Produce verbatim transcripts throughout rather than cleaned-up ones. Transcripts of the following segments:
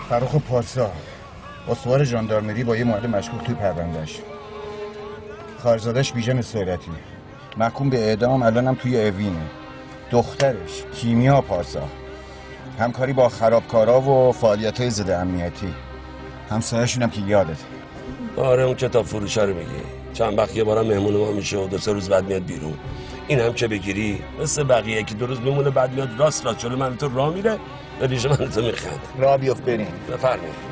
فرخ پارسا استوار ژاندارمری با یه معلم مشکوک توی پروندهش. خارزادش بیژن سیرتی محکوم به اعدام، الانم توی اوینه. دخترش کیمیا پارسا همکاری با خرابکارا و فعالیت‌های ضد امنیتی. همسایه‌شون هم که یادت. آره اون کتاب فروشا رو میگی. چند وقت یه بارم مهمون ما میشه و دو سه روز بعد میاد بیرون. این هم که بگیری مثل بقیه که دو روز میمونه بعد میاد راست راست جلو من تو راه میره به ریشه من تو میخند. راه بیفت بریم. بفرمایید.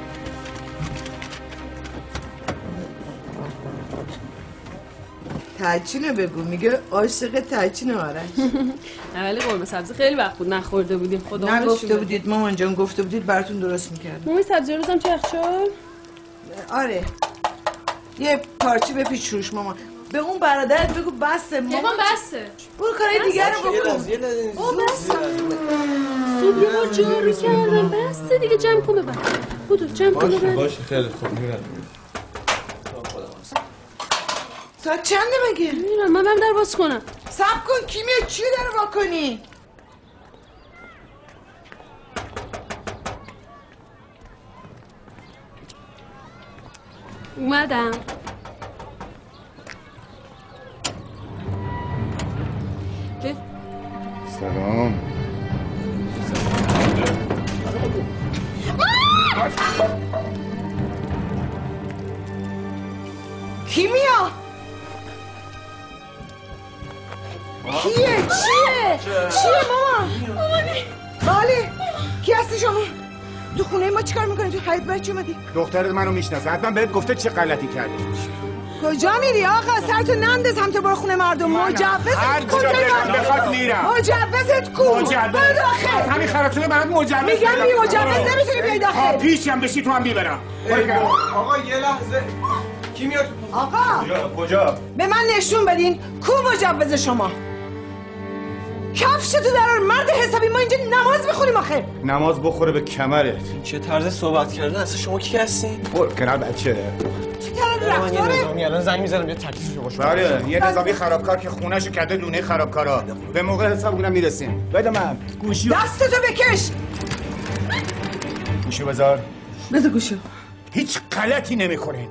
تچینو بگو، میگه عاشق تچین آرش. اولی قرمه سبزی خیلی وقت بود نخورده بودیم. خدا نگفته بودید مامان جان، گفته بودید براتون درست میکردم. مامان سبزی روزم چه وقت شد؟ آره یه پارچه بپیچ روش مامان. به اون برادرت بگو بسه مامان. مامان بسه. برو کارهای دیگر رو بکن. او بسه. صبح یه بار جارو کردم بسه دیگه. جمع کن ببر. بودو جمع کن ببر. باشه خیلی خوب میرم. ساعت چنده مگه؟ میرم من برم در باز کنم. صبر کن کیمیا چی داره واکنی؟ اومدم. سلام. کیمیا کیه؟ چیه؟ چیه مامان؟ مامانی بله کی هستی شما؟ تو خونه ما چیکار میکنی؟ تو حیاط بچه اومدی؟ دخترت منو میشناسه، حتما بهت گفته چه غلطی کردی. کجا میری آقا؟ سرتو ننداز هم تو برو خونه مردم. مجوزت کجا بخواد میرم. مجوزت کو؟ برو داخل. همین خرطومه برات مجوز میگم بی مجوز نمیتونی بیای داخل. پیشم بشی تو هم میبرم. آقا یه لحظه کی میاد؟ آقا کجا؟ به من نشون بدین کو مجوز شما. کفشتو درار مرد حسابی، ما اینجا نماز بخونیم آخه. نماز بخوره به کمرت. چه طرز صحبت کردن اصلا شما کی هستین؟ برو کنار بچه. چی طرز رفتاره؟ نظامی الان زنگ میزنم یه تکلیفشو باشه. بله یه نظامی خرابکار که خونه‌شو کرده دونه خرابکارا. به موقع حسابونم میرسیم. بده من گوشی. دستتو بکش. گوشی بذار. بذار گوشو. هیچ غلطی نمی‌کنین.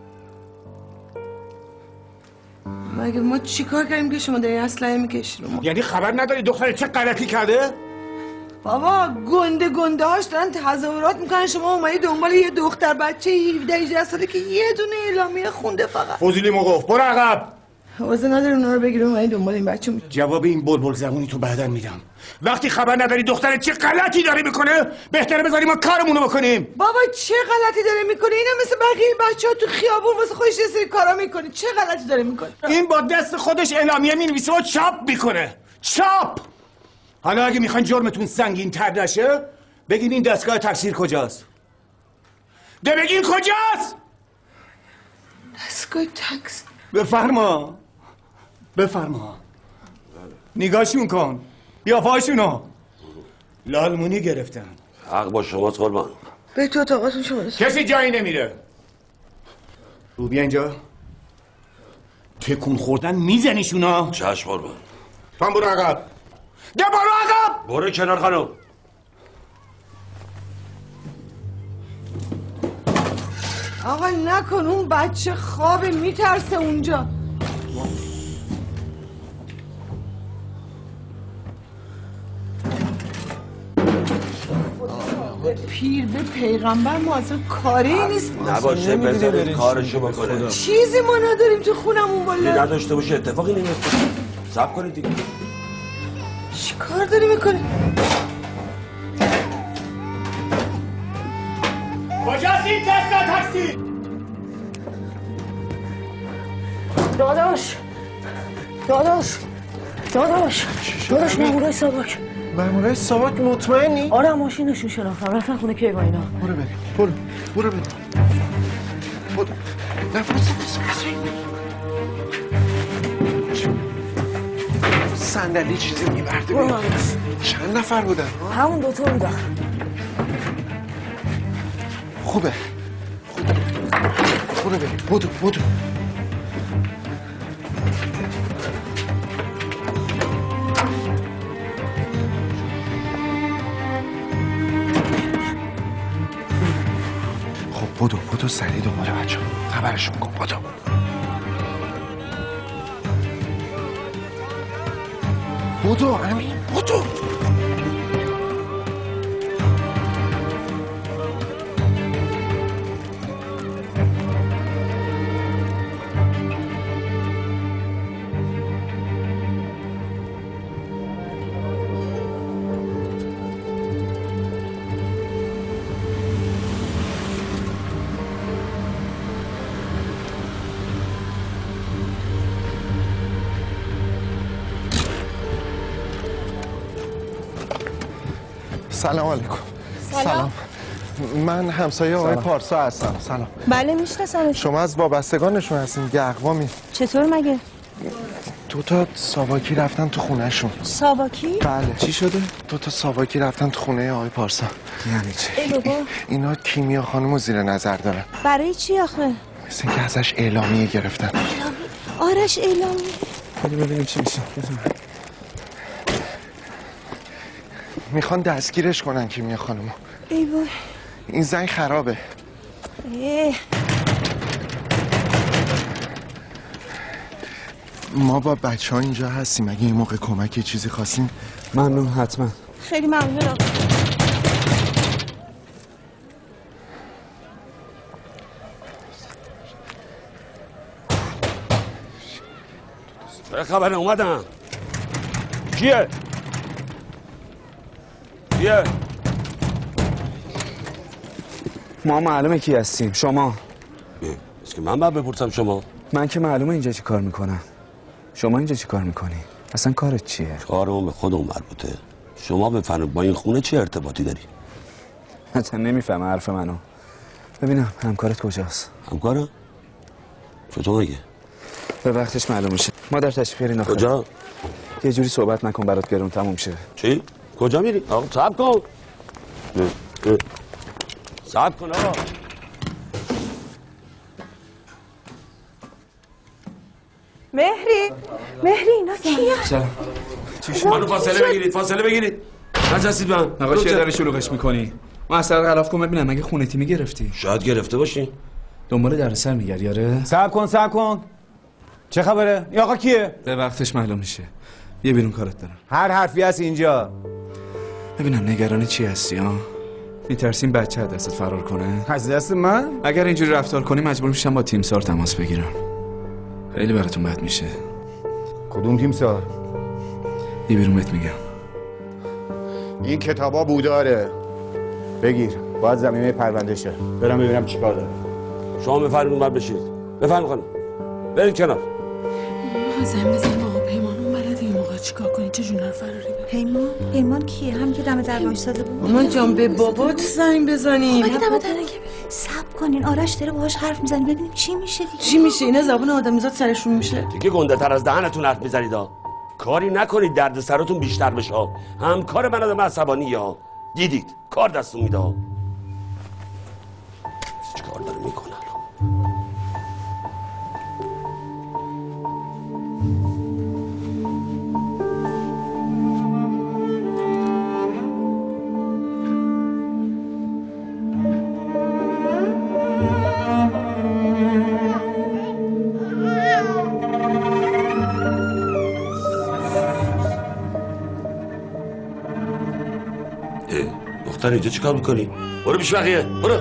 مگه ما چیکار کردیم که شما داری اسلحه میکشی رو ما؟ یعنی خبر نداری دختر چه غلطی کرده؟ بابا گنده گنده هاش دارن تظاهرات میکنن، شما اومدی دنبال یه دختر بچه هفده هجده ساله که یه دونه اعلامیه خونده فقط. فضولی موقف برو عقب. حوزه نداره اونا رو بگیره اومدی دنبال این بچه می... جواب این بلبل زبونی تو بعدن میدم. وقتی خبر نداری دختر چه غلطی داره میکنه بهتره بذاریم ما کارمونو بکنیم. بابا چه غلطی داره میکنه؟ اینا مثل بقیه بچه‌ها تو خیابون واسه خودش یه سری کارا میکنه. چه غلطی داره میکنه؟ این با دست خودش اعلامیه مینویسه و چاپ میکنه. چاپ. حالا اگه میخواین جرمتون سنگین تر نشه بگین این دستگاه تکثیر کجاست؟ ده بگین کجاست؟ دستگاه تکثیر. بفرما بفرما. نگاهشون کن قیافه‌هاشونو. لالمونی گرفتن. حق با شماست قربان. به تو اتاقاتون شما دست. کسی جایی نمیره. رو بیا اینجا. تکون خوردن میزنیشونا. چشم قربان. تو هم برو عقب. ده برو عقب. برو کنار خانم. آقا نکن، اون بچه خوابه میترسه اونجا. به پیر به پیغمبر ما اصلا کاری نیست. نباشه بذارید کارشو بکنه. چیزی ما نداریم تو خونمون والا. نداشته باشه اتفاقی نمیفته. صبر کنید دیگه. چی کار داری میکنی؟ کجاست این دستگاه تکثیر؟ داداش داداش داداش داداش مامورای ساواک. مامورای ساواک مطمئنی؟ آره ماشینشون شناختم رفتن خونه کیواینا. برو بریم برو برو بریم برو نفس صندلی چیزی میبرده برو بریم. چند نفر بودن؟ همون دوتا بودن. خوبه خوبه برو بریم بودو بودو. بدو بدو سریع دنبال بچه خبرشون کن. بدو بدو امین بدو. سلام علیکم. سلام. سلام. من همسایه آقای پارسا هستم. سلام. بله میشناسم. شما از وابستگانشون هستین؟ گقوامی. چطور مگه؟ دو تا ساواکی رفتن تو خونهشون. ساواکی؟ بله. چی شده؟ دو تا ساواکی رفتن تو خونه آقای پارسا. یعنی چی؟ ای بابا. اینا کیمیا خانمو زیر نظر دارن. برای چی آخه؟ مثل اینکه ازش اعلامیه گرفتن. اعلامی؟ آرش اعلامی؟ بریم ببینیم چی میشه. میخوان دستگیرش کنن کیمیا خانمو. ای وای. این زنگ خرابه. ای. ما با بچه ها اینجا هستیم. اگه این موقع کمک چیزی خواستیم. ممنون. حتما. خیلی ممنون آقا. چه خبره؟ اومدم. کیه؟ کیه؟ ما معلومه کی هستیم. شما؟ از که من باید بپرسم شما؟ من که معلومه اینجا چی کار میکنم. شما اینجا چی کار میکنی؟ اصلا کارت چیه؟ کارمون به خودمون مربوطه. شما بفرمایید با این خونه چه ارتباطی داری؟ اصلا نمیفهمه حرف منو. ببینم همکارت کجاست؟ همکارم؟ چطور مگه؟ به وقتش معلوم میشه. مادر تشریف بیارین آخر. کجا؟ یه جوری صحبت نکن برات گرون تموم شه. چی؟ کجا میری؟ آقا صبر کن. صبر کن آقا. مهری مهری اینا کیه؟ سلام. چی شد؟ منو فاصله بگیرید فاصله بگیرید. نچسید من. آقا چه داری شلوغش میکنی؟ ما اثر غلاف کن ببینم مگه خونه تیمی گرفتی؟ شاید گرفته باشی. دنبال دردسر میگردی آره؟ صبر کن صبر کن. چه خبره؟ این آقا کیه؟ به وقتش معلوم میشه. بیا بیرون کارت دارم. هر حرفی هست اینجا. ببینم نگران چی هستی ها؟ میترسیم بچه از دستت فرار کنه؟ از دست من؟ اگر اینجوری رفتار کنی مجبور میشم با تیمسار تماس بگیرم. خیلی براتون بد میشه. کدوم تیم سار؟ بیا بیرون بهت میگم. این کتابا بوداره. بگیر. باید زمینه پرونده شه. برم ببینم چیکار داره. شما بفرمایید اون بشید. بفرمایید خانم. برید کنار. زنگ بزن آقا پیمان اون بلده این موقع چیکار کنی چه جون فراری بره. پیمان پیمان کیه؟ هم که دم در وایساده بود. مامان جان به بابات زنگ بزنیم. مگه دم در نگه صبر کنین آرش داره باهاش حرف میزنه ببینیم چی میشه دیگه. چی میشه؟ اینا زبون آدمیزاد سرشون میشه. دیگه گنده تر از دهنتون حرف میزنید ها. کاری نکنید درد سرتون بیشتر بشه ها. هم کار من آدم عصبانی ها. دیدید کار دستون میده ها. چی کار داره میکنه الان؟ دختر اینجا چی کار میکنی؟ برو پیش بقیه برو.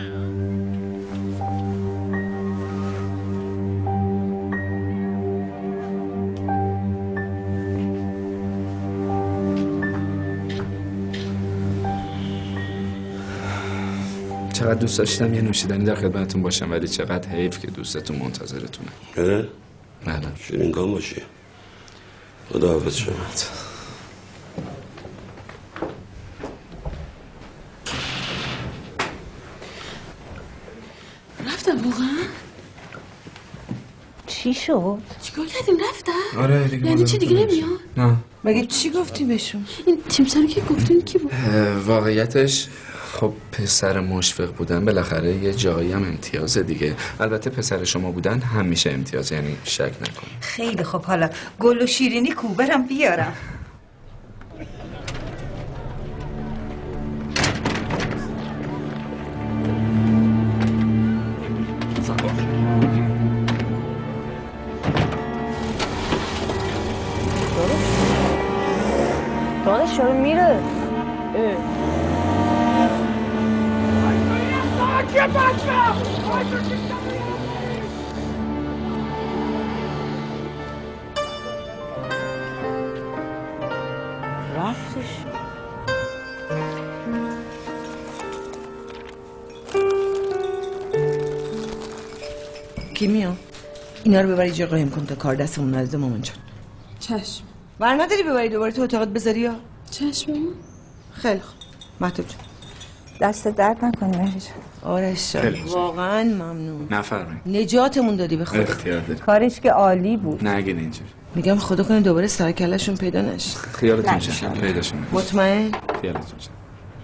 چقدر دوست داشتم یه نوشیدنی در خدمتتون باشم ولی چقدر حیف که دوستتون منتظرتونه. اه؟ بله. شیرینگام باشی. خدا حافظ شما. رفتم واقعا؟ چی شد؟ چیکار کردیم رفتم؟ آره دیگه. یعنی چی دیگه نمیاد؟ نه. مگه چی گفتی بهشون؟ این تیم ساری که گفتیم کی بود؟ واقعیتش خب پسر مشفق بودن بالاخره یه جایی هم امتیازه دیگه. البته پسر شما بودن همیشه امتیاز یعنی شک نکن. خیلی خب حالا گل و شیرینی کو برم بیارم. چرا میره؟ رفتش. کیمیا اینا رو ببری جا قایم کن تا کار دستمون نرده مامان جان. چشم. ور نداری ببری دوباره تو اتاقت بذاری یا؟ چشم. خیلی خوب. مهتاب جان دست درد نکنی مهری جان. آرش جان واقعا ممنون. نفرمایید. نجاتمون دادی به خدا. اختیار داری. کارش که عالی بود. نگین اینجور. میگم خدا کنه دوباره سر کله‌شون پیدا نشه. خیالتون شه پیداشون میشه. مطمئن؟ خیالتون شه.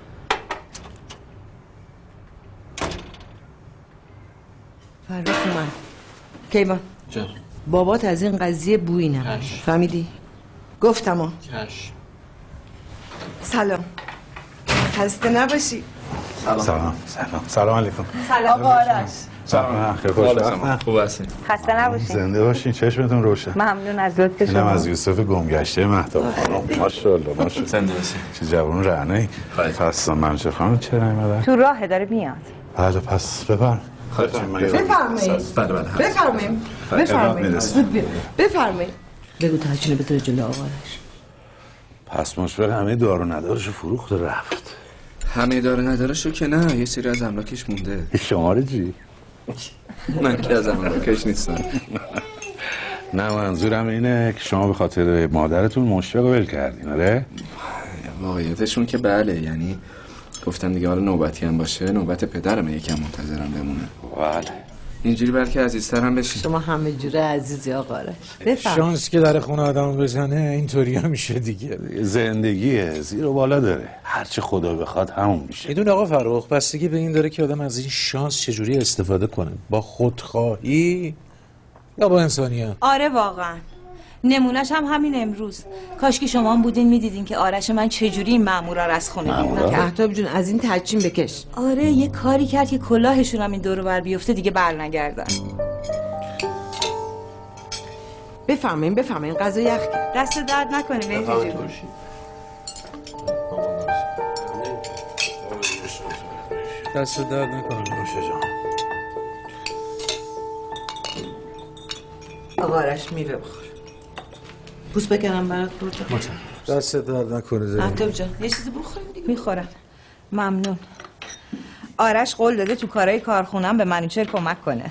فرخ من کیوان جان بابات از این قضیه بویی نمیده. فهمیدی؟ گفتم ها. کش. سلام. خسته نباشی. سلام سلام سلام سلام علیکم. سلام آقا آرش. سلام خیلی خوشبختم. خوب هستین. خسته نباشین. زنده باشین چشمتون روشن. ممنون از لطف اینم شما. از یوسف گمگشته مهتاب خانم. ماشاءالله ماشاءالله. زنده باشین. چه جوون رعنایی. پس منوچهر خانم چرا نیومدن؟ تو راه داره میاد. بله پس بفرم. بفرمایید. بله بله. بفرمایید. بفرمایید. زود بیا. بفرمایید. بگو تا هرچی بذاره جلو آقا آرش. پس مشفق همه دارو ندارشو فروخت و رفت. همه داره ندارشو که نه یه سری از املاکش مونده. شماره چی؟ من که از املاکش نیستم. نه منظورم اینه که شما به خاطر مادرتون مشفق رو ول کردین آره؟ واقعیتشون که بله یعنی گفتم دیگه حالا نوبتی هم باشه نوبت پدرم یکم منتظرم بمونه. بله اینجوری بلکه عزیزتر هم بشین. شما همه جوره عزیزی آقا آرش. بفرمایید. شانس که در خونه آدم بزنه اینطوری هم میشه دیگه. زندگیه زیر و بالا داره هرچی خدا بخواد همون میشه. میدون آقا فرخ بستگی به این داره که آدم از این شانس چجوری استفاده کنه با خودخواهی یا با انسانیت. آره واقعا نمونهش هم همین امروز. کاش که شما هم بودین میدیدین که آرش من چجوری این مامورا رو از خونه بیرون کرد. مهتاب جون از این تحچین بکش. آره یه کاری کرد که کلاهشون هم این دور بر بیفته دیگه بر نگردن. بفرمایین بفرمایین غذا یخ کرد. دست درد نکنه مهدی جون. دست درد نکنه نوشه جان. آقا آرش میوه بخور. پوست بکنم برات پرتقال. دست درد نکنه زنی. مهتاب جان یه چیزی بخوریم دیگه. میخورم. ممنون. آرش قول داده تو کارهای کارخونم به منوچهر کمک کنه.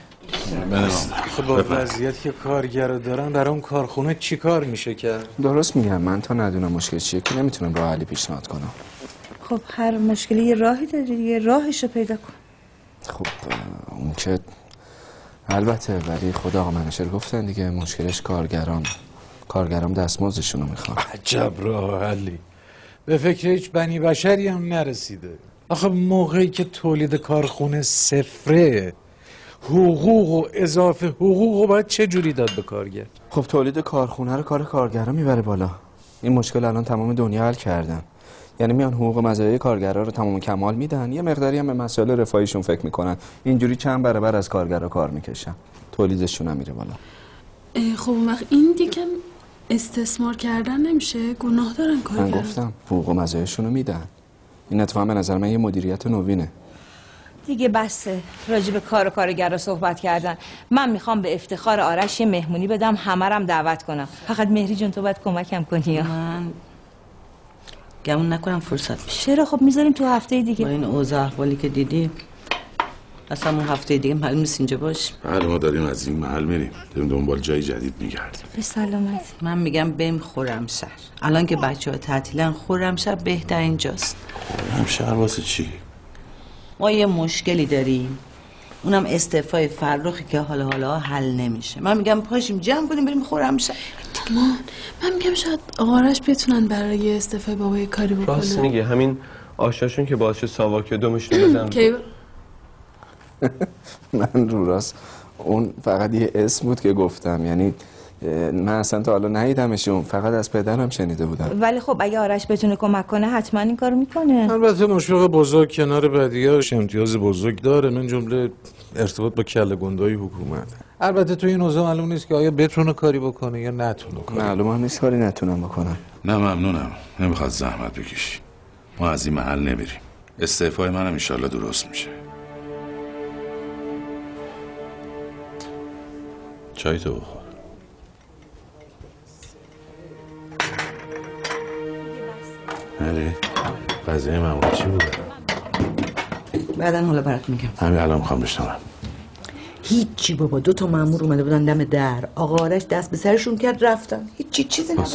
خب با وضعیتی که کارگرا دارن برای اون کارخونه چی کار میشه کرد؟ درست میگم من تا ندونم مشکل چیه که نمیتونم راه حلی پیشنهاد کنم. خب هر مشکلی یه راهی داره دیگه راهش رو پیدا کن. خب اون که البته ولی خود آقا منوچهر گفتن دیگه مشکلش کارگران کارگرام دستمزدشون رو میخوان. عجب راه حلی. به فکر هیچ بنی بشری هم نرسیده. آخه موقعی که تولید کارخونه صفره حقوق و اضافه حقوق رو باید چه جوری داد به کارگر؟ خب تولید کارخونه رو کار کارگرا میبره بالا. این مشکل الان تمام دنیا حل کردن. یعنی میان حقوق مزایای کارگرا رو تمام کمال میدن یه مقداری هم به مسائل رفاهیشون فکر میکنن. اینجوری چند برابر از کارگرا کار میکشن. تولیدشون هم میره بالا. خب اون وقت این دیگه استثمار کردن نمیشه؟ گناه دارن کارگرا. من گفتم حقوق و مزایاشون رو میدن. این اتفاقا به نظر من یه مدیریت نوینه. دیگه بسه راجع به کار و کارگرا صحبت کردن. من میخوام به افتخار آرش یه مهمونی بدم همرم دعوت کنم. فقط مهری جون تو باید کمکم کنی. من گمون نکنم فرصت بشه. چرا؟ خب میذاریم تو هفته دیگه. با این اوضاع احوالی که دیدی اصلا اون هفته دیگه معلوم نیست اینجا باش. بله ما داریم از این محل میریم داریم دنبال جای جدید میگردیم. به سلامت. من میگم بریم خرمشهر. الان که بچه ها تعطیلن خرمشهر بهترین جاست. خرمشهر واسه چی؟ ما یه مشکلی داریم اونم استعفای فرخی که حالا حالا حل نمیشه. من میگم پاشیم جمع کنیم بریم خرمشهر. من من میگم شاید آرش بتونن برای استعفای بابای کاری بکنن. راست میگه همین آشاشون که باعث ساواک دومشون بزن. کی من رو راست اون فقط یه اسم بود که گفتم یعنی من اصلا تا حالا ندیدمشون، فقط از پدرم شنیده بودم. ولی خب اگه آرش بتونه کمک کنه حتما این کارو میکنه. البته مشفق بزرگ کنار بدیاش امتیاز بزرگ داره، من جمله ارتباط با کله گندای حکومت. البته تو این اوضاع معلوم نیست که آیا بتونه کاری بکنه یا نتونه کاری. معلومه نیست کاری نتونم بکنم. نه ممنونم، نمیخواد زحمت بکشی. ما از این محل نمیریم. استعفای منم انشالله درست میشه. چای تو بخور. علی قضیه مامون چی بوده؟ بعدن حالا برات میگم. همین الان میخوام بشنوم. هیچی بابا، دو تا مامور اومده بودن دم در، آقا آرش دست به سرشون کرد رفتن. هیچی چیزی نبود.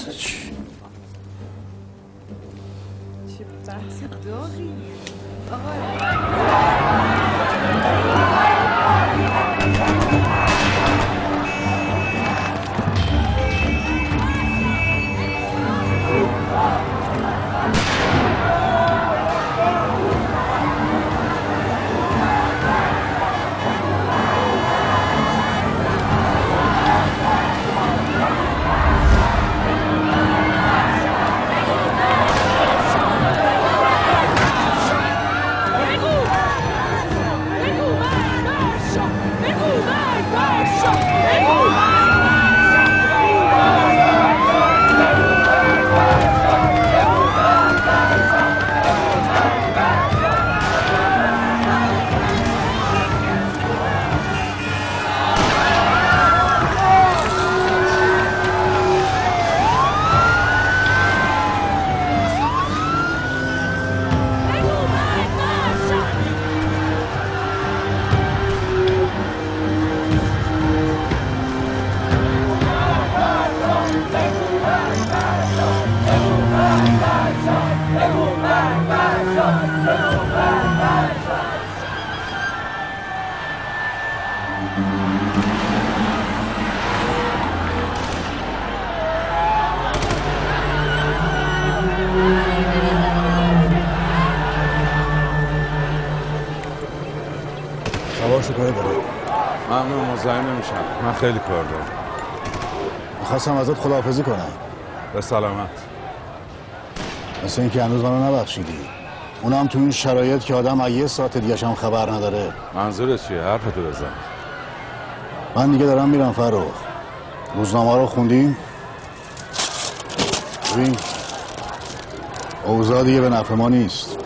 سوارشو کاری داره. ممنون، مزاحم نمیشم، من خیلی کار دارم. میخواستم ازت خداحافظی کنم. به سلامت. مثل اینکه هنوز منو نبخشیدی، اونم تو این شرایط که آدم از یه ساعت دیگه هم خبر نداره. منظورت چیه؟ حرفتو بزن. من دیگه دارم میرم فرخ. روزنامه رو خوندیم؟ ببین اوضاع دیگه به نفع ما نیست.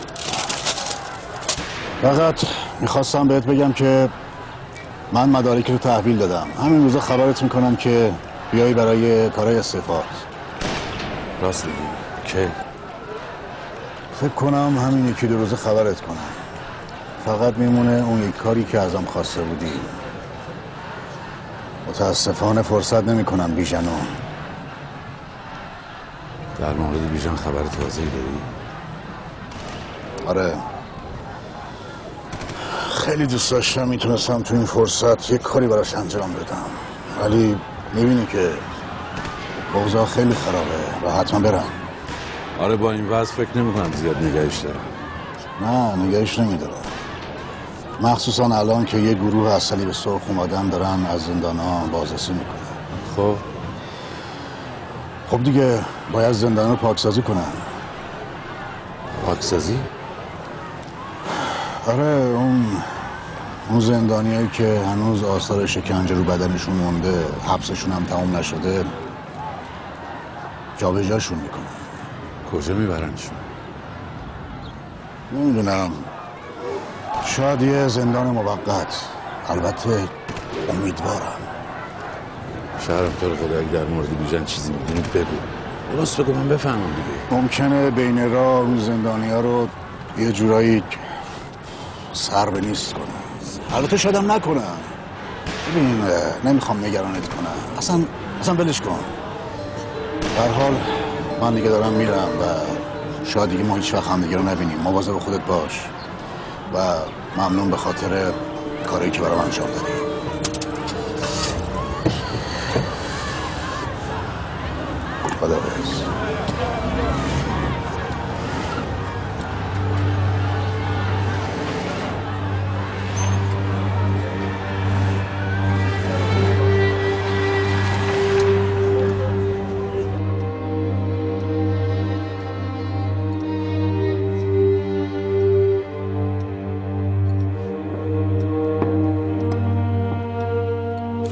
فقط میخواستم بهت بگم که من مدارک رو تحویل دادم. همین روزا خبرت میکنم که بیایی برای کارهای استعفا. راست میگی؟ که فکر کنم همین یکی دو روزه خبرت کنم. فقط میمونه اون یک کاری که ازم خواسته بودی. متاسفانه فرصت نمی کنم بیژنو. در مورد بیژن خبر تازه‌ای داری؟ آره، خیلی دوست داشتم میتونستم تو این فرصت یک کاری براش انجام بدم، ولی میبینی که اوضاع خیلی خرابه و حتما برم. آره با این وضع فکر نمی کنم زیاد نگهش دارم. نه نگهش نمیدارم، مخصوصا الان که یه گروه از صلیب سرخ اومدن دارن از زندان ها بازرسی میکنن. خب خب دیگه باید زندان رو پاکسازی کنن. پاکسازی؟ آره، اون اون زندانیایی که هنوز آثار شکنجه رو بدنشون مونده، حبسشون هم تموم نشده، جابجاشون میکنن. کجا میبرنشون؟ نمیدونم، شاید یه زندان موقت. البته امیدوارم. شهرم تو رو خدا اگه در مورد بیژن چیزی میدونید بگو، درست بگو من بفهمم دیگه. ممکنه بین راه اون زندانی ها رو یه جورایی سر به نیست کنن. البته شایدم نکنن. ببین نمیخوام نگرانت کنم، اصلا اصلا ولش کن. در حال من دیگه دارم میرم و شاید دیگه ما هیچ وقت هم دیگه رو نبینیم. مواظب خودت باش و ممنون به خاطر کاری که برام انجام دادی. خداحافظ.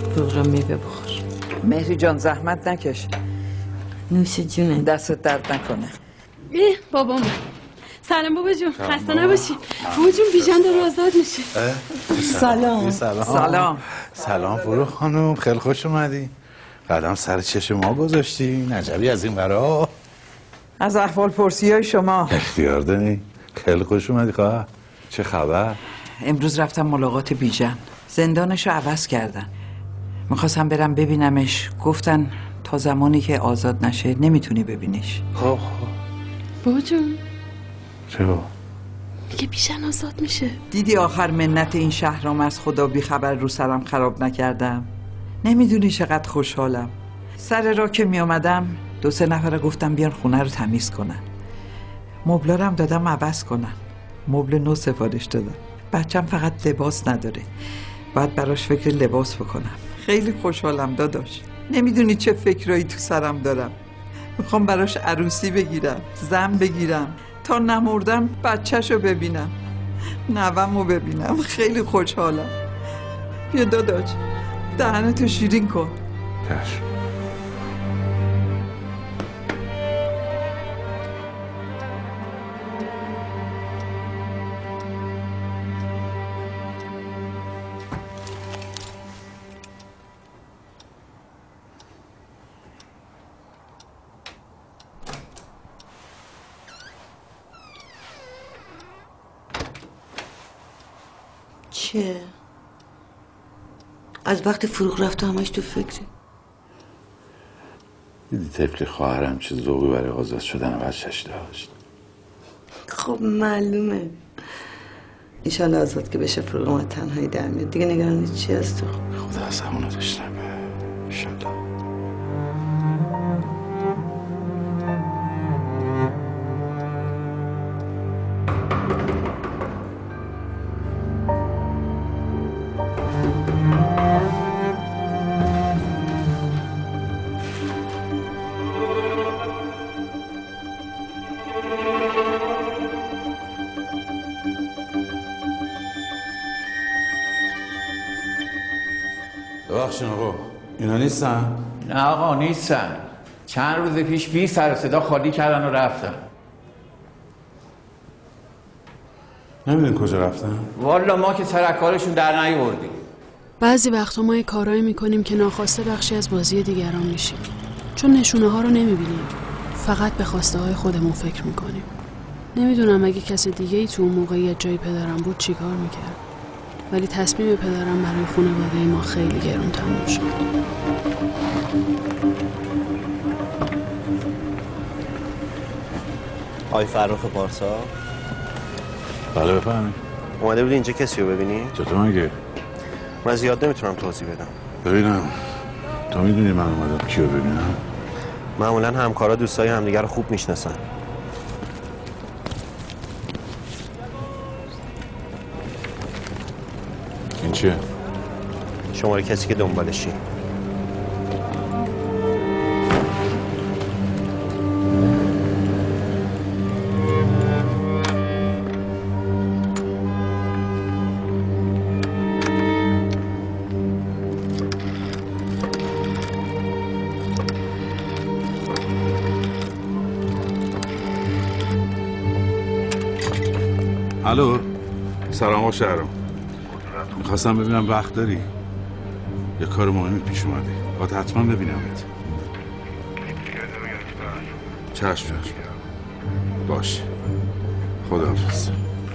بغرم میوه بخور. مهری جان زحمت نکش. نوش جونه. دستت درد نکنه. ای بابا من سلام بابا جون، خسته نباشی. بابا جون بیژن داره آزاد میشه. سلام. سلام سلام. سلام فروخ خانم، خیلی خوش اومدی. قدم سر چشم ما گذاشتی، نجبی از این ورا. از احوال پرسی های شما. اختیار داری. خیلی خوش اومدی خواهر. چه خبر؟ امروز رفتم ملاقات بیژن. زندانش رو عوض کردن. میخواستم برم ببینمش. گفتن تا زمانی که آزاد نشه نمیتونی ببینیش. خب بابا جون چرا؟ دیگه بیژن آزاد میشه. دیدی آخر منت این شهرام از خدا بی خبر رو سرم خراب نکردم. نمیدونی چقدر خوشحالم. سر را که میامدم دو سه نفر گفتم بیان خونه رو تمیز کنن. مبلارم دادم عوض کنن. مبل نو سفارش دادم. بچم فقط لباس نداره. باید براش فکر لباس بکنم. خیلی خوشحالم داداش. نمیدونی چه فکرایی تو سرم دارم. میخوام براش عروسی بگیرم، زن بگیرم، تا نمردم بچه‌شو ببینم، نوه‌مو ببینم. خیلی خوشحالم. بیا داداش دهنتو شیرین کن. چشم. چه؟ از وقت فروغ رفت همش تو فکری. دیدی طفلی خواهرم چه ذوقی برای آزاد شدن بچه‌ش داشت. خب معلومه. ایشالله آزاد که بشه فروغ ما تنهایی در میاد. دیگه نگرانی چی هست تو؟ خدا از همونو داشتم. ایشالله. ببخشید آقا اینا نیستن؟ نه آقا نیستن. چند روز پیش بی سر و صدا خالی کردن و رفتن. نمیدونی کجا رفتن؟ والا ما که سرکارشون در نیاوردیم. بعضی وقتا ما یه کارایی میکنیم که ناخواسته بخشی از بازی دیگران میشیم، چون نشونه ها رو نمیبینیم، فقط به خواسته های خودمون فکر میکنیم. نمیدونم اگه کسی دیگه ای تو اون موقعیت جای پدرم بود چی کار میکرد، ولی تصمیم پدرم برای خانواده ما خیلی گرون تموم شد. آقای فرخ پارسا. بله بفهمید. اومده بودی اینجا کسی رو ببینی؟ چطور مگه؟ من زیاد نمیتونم توضیح بدم. ببینم تو میدونی من اومدم کیو ببینم؟ معمولا همکارا دوستای همدیگه رو خوب میشناسن. این چیه؟ شماره کسی که دنبالشی. الو سلام آقا شهرام. میخواستم ببینم وقت داری؟ یه کار مهمی پیش اومده. باید حتما ببینمت. چشم چشم. باشه. خداحافظ.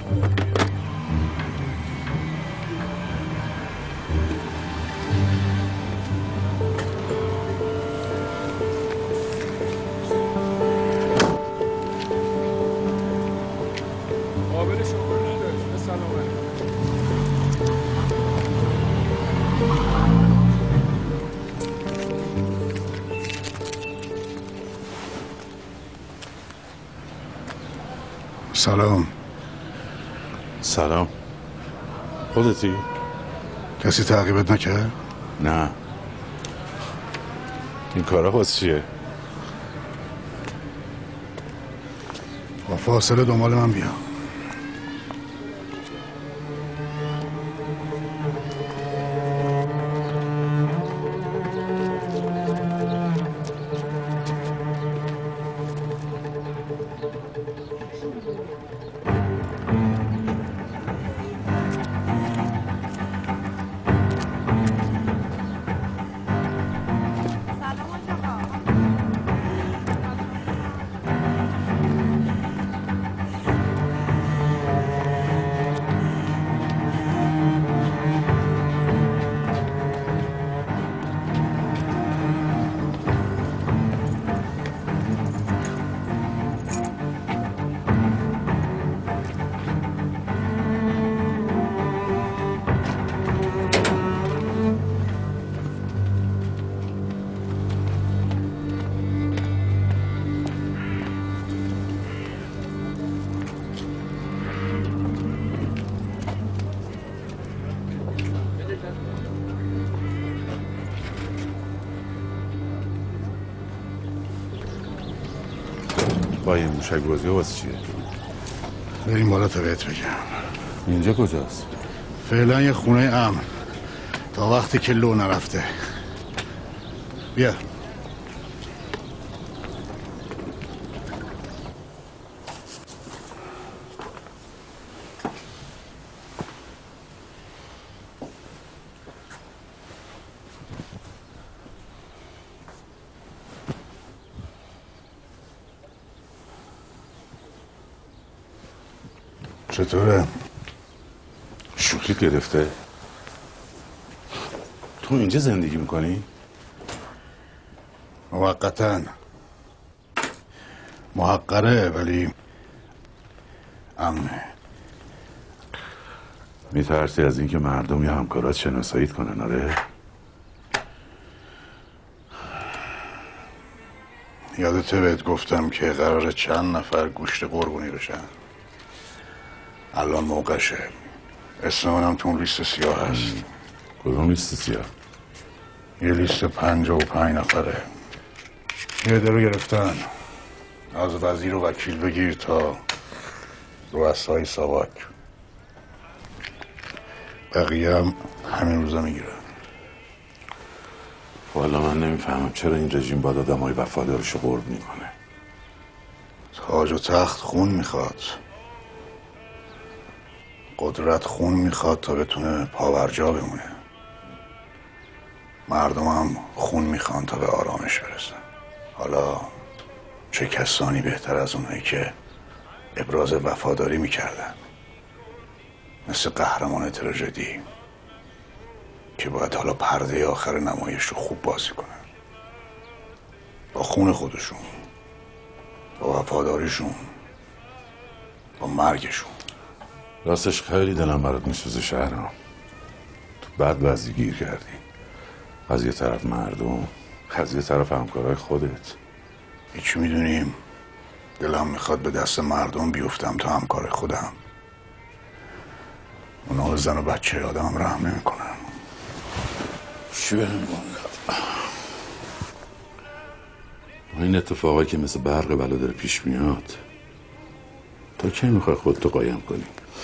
سلام. سلام. خودتی؟ کسی تعقیبت نکرد؟ نه. این کارا واسه چیه؟ با فاصله دنبال من بیا. با این موشک بازی واسه چیه؟ بریم بالا تا بهت بگم. اینجا کجاست؟ فعلا یه خونه امن تا وقتی که لو نرفته. بیا. چطوره؟ شوخی گرفته؟ تو اینجا زندگی میکنی؟ موقتاً محقره ولی امنه. میترسی از اینکه مردم یا همکارات شناساییت کنن؟ آره؟ یادته بهت گفتم که قراره چند نفر گوشت قربونی بشن. الان موقعشه. اسم منم تو اون لیست سیاه هست. کدوم لیست سیاه؟ یه لیست پنجاه و پنج نفره. یه درو گرفتن. از وزیر و وکیل بگیر تا رؤسای ساواک. بقیه هم همین روزا میگیرن. والا من نمیفهمم چرا این رژیم باید آدم های وفادارشو قرب میکنه. تاج و تخت خون میخواد. قدرت خون میخواد تا بتونه پاورجا بمونه. مردم هم خون میخوان تا به آرامش برسن. حالا چه کسانی بهتر از اونایی که ابراز وفاداری میکردن، مثل قهرمان تراژدی که باید حالا پرده آخر نمایش رو خوب بازی کنن، با خون خودشون، با وفاداریشون، با مرگشون. راستش خیلی دلم برات میسوزه شهرام. تو بد وضعی گیر کردی. از یه طرف مردم، از یه طرف همکارای خودت. هیچ میدونیم دلم میخواد به دست مردم بیفتم تا همکار خودم. اونا زن و بچه آدم رحم نمیکنن. چی بریم این اتفاقایی که مثل برق بلا داره پیش میاد، تا کی میخوای خودتو قایم کنی؟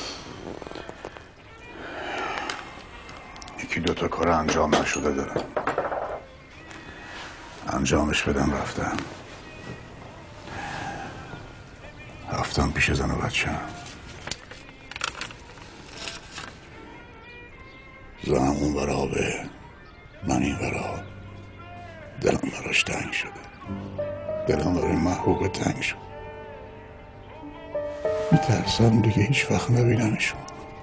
یکی دوتا کار انجام نشده دارم، انجامش بدم. رفتم رفتم پیش زن و بچه هم. زنم اون برای آبه، من این برای آب. دلم براش تنگ شده. دلم برای محبوب تنگ شد. میترسم دیگه هیچ وقت نبینمشون.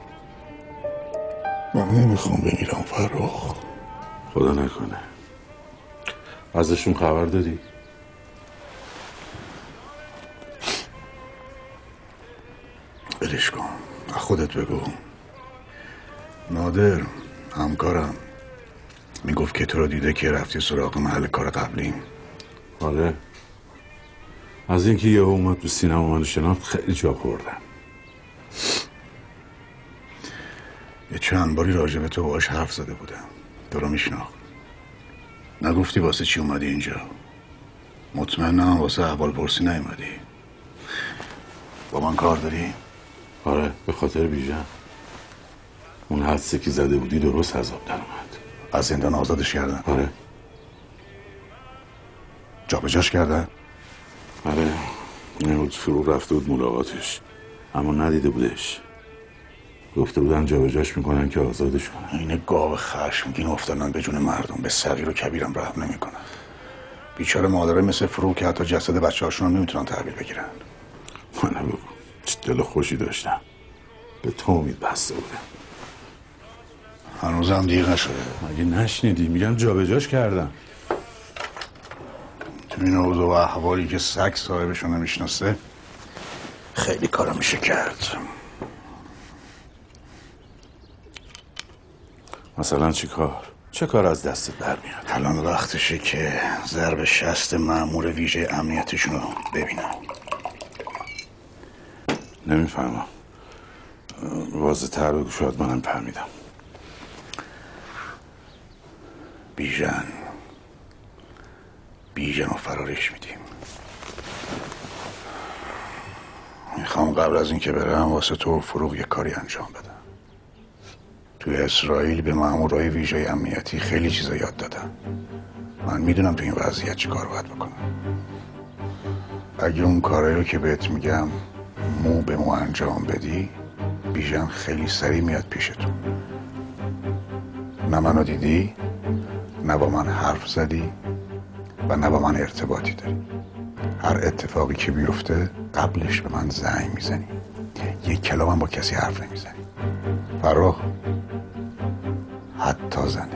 من نمیخوام بمیرم فرخ. خدا نکنه. ازشون خبر دادی؟ بلش کن، خودت بگو. نادر همکارم میگفت که تو رو دیده که رفتی سراغ محل کار قبلیم. آره، از اینکه یه اومد تو سینما منو شناخت خیلی جا خوردم. یه چند باری راجع به تو باهاش حرف زده بودم. تو رو میشناخت. نگفتی واسه چی اومدی اینجا؟ مطمئنم واسه احوال پرسی نیومدی. با من کار داری؟ آره، به خاطر بیژن. اون حدثی که زده بودی درست عذاب در اومد. از زندان آزادش کردن؟ آره. جا به جاش کردن؟ آره، نمود فرو رفته بود ملاقاتش، اما ندیده بودش. گفته بودن جا به جاش میکنن که آزادش کنن. این گاو خشمگین افتادن به جون مردم. به صغیر و کبیرم رحم نمیکنن. بیچاره مادره مثل فرو که حتی جسد بچه هاشون نمیتونن تحویل بگیرن. منو بگو چه دل خوشی داشتم. به تو امید بسته بودم. هنوزم دیر نشده. مگه نشنیدی؟ میگم جا به جاش کردم. تو این اوضاع و احوالی که سگ صاحبشو نمیشناسه خیلی کارا میشه کرد. مثلا چی کار؟ چه کار از دستت برمیاد؟ الان وقتشه که ضرب شست مأمور ویژه امنیتشون رو ببینم. نمیفهمم. واضح تر بگو شاید منم فهمیدم. بیژن بیژن رو فرارش میدیم. میخوام قبل از اینکه برم واسه تو فروغ یه کاری انجام بدم. توی اسرائیل به مامورای ویژه امنیتی خیلی چیزا یاد دادن. من میدونم تو این وضعیت چی کار باید بکنم. اگه اون کارایی رو که بهت میگم مو به مو انجام بدی، بیژن خیلی سریع میاد پیشتون. نه منو دیدی، نه با من حرف زدی و نه با من ارتباطی داری. هر اتفاقی که بیفته قبلش به من زنگ میزنی. یک کلام هم با کسی حرف نمیزنی. فرخ، حتی زنت.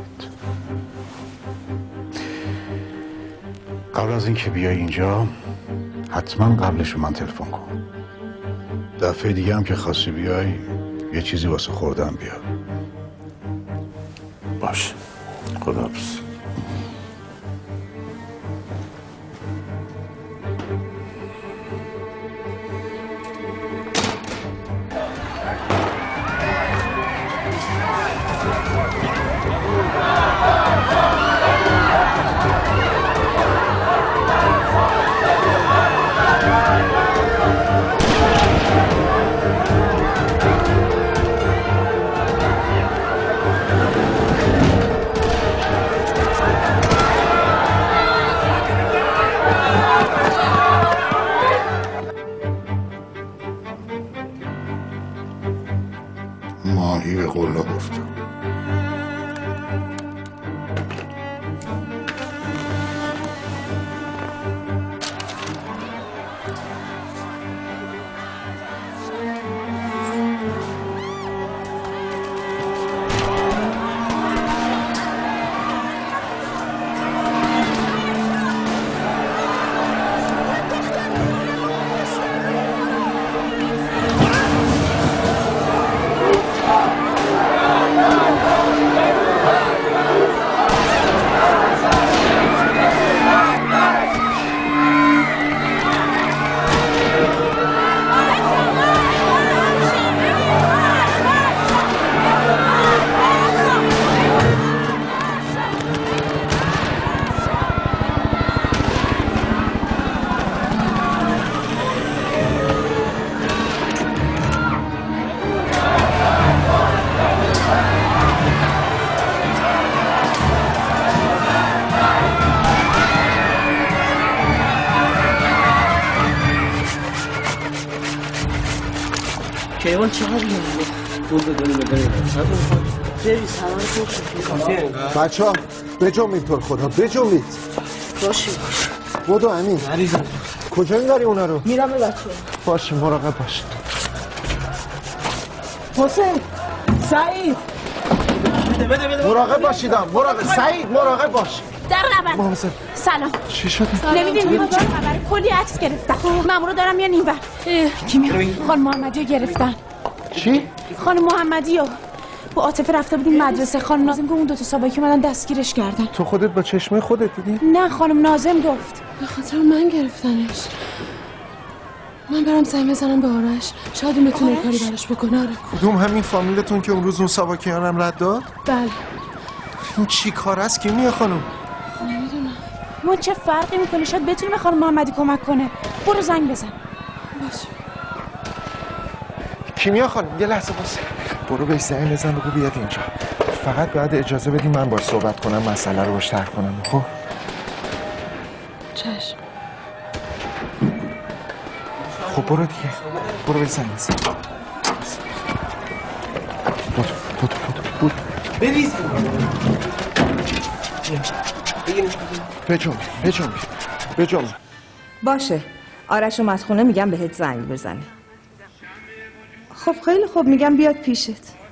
قبل از اینکه بیای اینجا حتما قبلش به من تلفن کن. دفعه دیگه هم که خواستی بیای یه چیزی واسه خوردن بیار. باشه، خداحافظ. ماهی به قلا گفتم. کیوان چقدر میمونه؟ پول بدونی بدونی بری سوار خوب بچه ها بجنبید تو خدا بجنبید. باشی بودو امین مریضم. کجا این داری اونا رو؟ میرم به بچه باشه مراقب باش. حسین سعید بده بده بده مراقب باشیدم. مراقب سعید مراقب باش. در نبند. محسن سلام. چی شد؟ نمیدونم چه خبره. کلی عکس گرفتن. مامورا دارم میان اینور. کی میاد؟ خانم محمدی رو گرفتن. چی؟ خانم محمدی رو با عاطفه رفته بودیم مدرسه. خانم ناظم گفت اون دو تا سابقه اومدن دستگیرش کردن. تو خودت با چشمه خودت دیدی؟ نه خانم ناظم گفت. به خاطر من گرفتنش. من برم زنگ بزنم به آرش. شاید اون بتونه کاری براش بکنه. آره. کدوم همین فامیلتون که اون روز اون ساواکیانم رد داد؟ بله. این چی کار است که میه خانم؟ نمیدونم. ما چه فرقی میکنه؟ شاید بتونه به خانم محمدی کمک کنه. برو زنگ بزن. باشه. کیمیا خانم یه لحظه واسه. برو بهش زنگ بزن بگو بیاد اینجا. فقط باید اجازه بدیم من باهاش صحبت کنم مسئله رو باش طرح کنم. خب چشم. خب برو دیگه. برو بهش زنگ بزن. برو برو برو برو. بریز. بجنبی بجنبی بجنبی. باشه آرش اومد خونه میگم بهت زنگ بزنه. خب خیلی خوب میگم بیاد پیشت.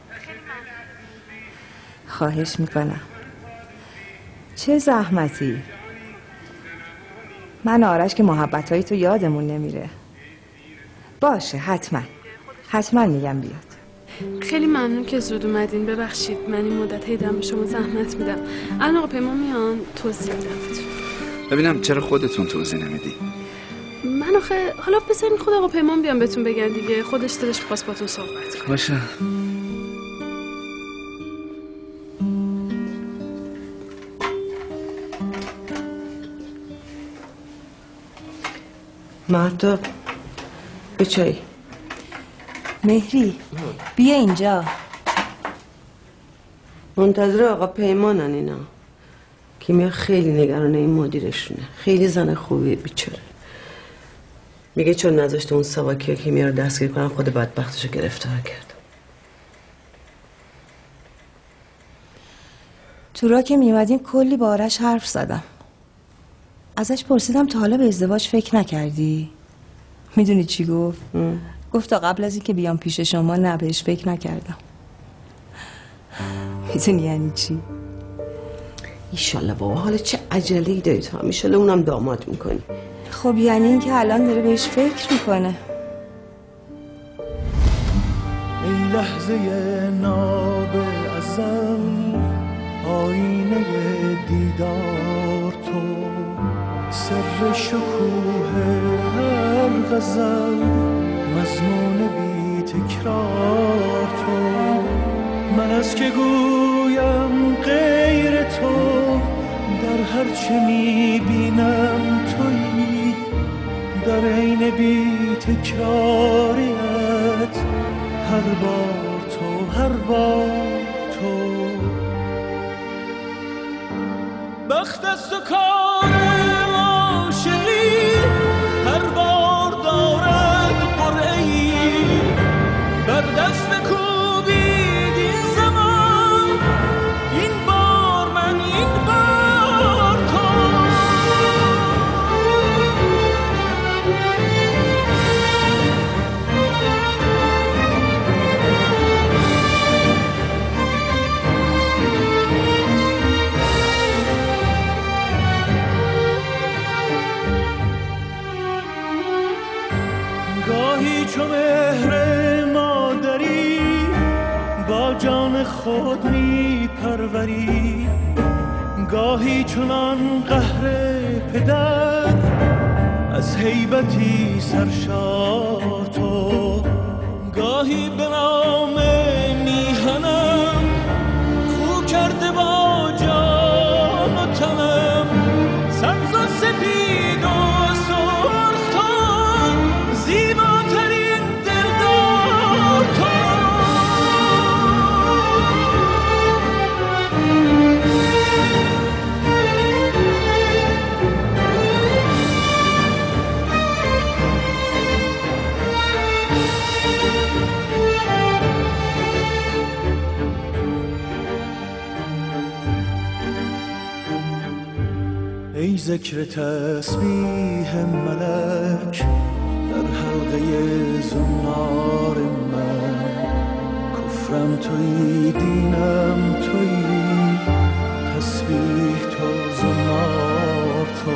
خواهش میکنم. چه زحمتی. من آرش که محبتهای تو یادمون نمیره. باشه حتما حتما میگم بیاد. خیلی ممنون که زود اومدین. ببخشید من این مدت هیدرم به شما زحمت میدم. الان آقا پیمان میان توضیح میدم. ببینم چرا خودتون توضیح نمیدی؟ من آخه حالا بذارین خود آقا پیمان بیان بهتون بگن دیگه. خودش دلش می‌خواست باهاتون صحبت کنه. باشه. مهتاب به چای. مهری بیا اینجا. منتظر آقا پیمانن اینا. کیمیا خیلی نگرانه این مدیرشونه. خیلی زن خوبیه بیچاره. میگه چون نذاشته اون سواکی کیمیا رو دستگیر کنن خود بدبختشو گرفتار کرد. تو را که میومدیم کلی با آرش حرف زدم. ازش پرسیدم تا حالا به ازدواج فکر نکردی؟ میدونی چی گفت؟ ام. گفت تا قبل از اینکه بیام پیش شما نه بهش فکر نکردم. میدونی یعنی چی؟ ایشالله بابا حالا چه عجله‌ای داری تو هم ایشالله اونم داماد میکنی. خب یعنی اینکه الان داره بهش فکر میکنه. ای لحظه ناب ازل آینه دیدار تو سر شکوه هر غزل مضمون بی تکرار تو من از که گویم غیر تو در هر چه میبینم تویی در عین بی تکراریت هر بار تو هر بار تو بخت است و کار عاشقی هر بار دارد قرعه‌ای بر دست کوبید این زمان این بار من این بار تو گاهی چو مهر مادری با جان خود می پروری گاهی چنان قهر پدر از هیبتی سرشار تو گاهی به نام میهنم خو کرده با جان و تنم سبز و سپید و سرخ تو زیباترین دلدار تو ای ذکر تسبیح ملک در حلقه زنار من کفرم تویی دینم تویی تسبیح تو زنار تو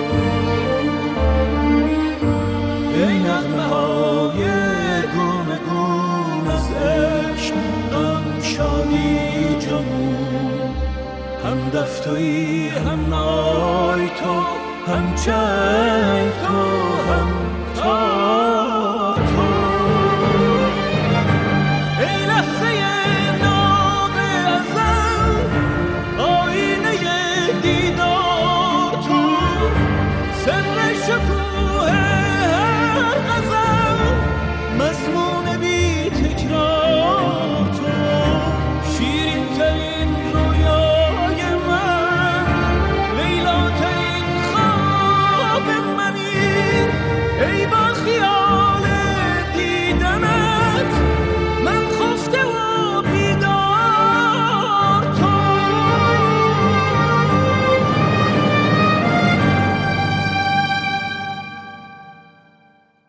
ای نغمه های گونه گون از عشق غم شادی جنون هم دفتویی هم نای تو هم چنگ تو هم تا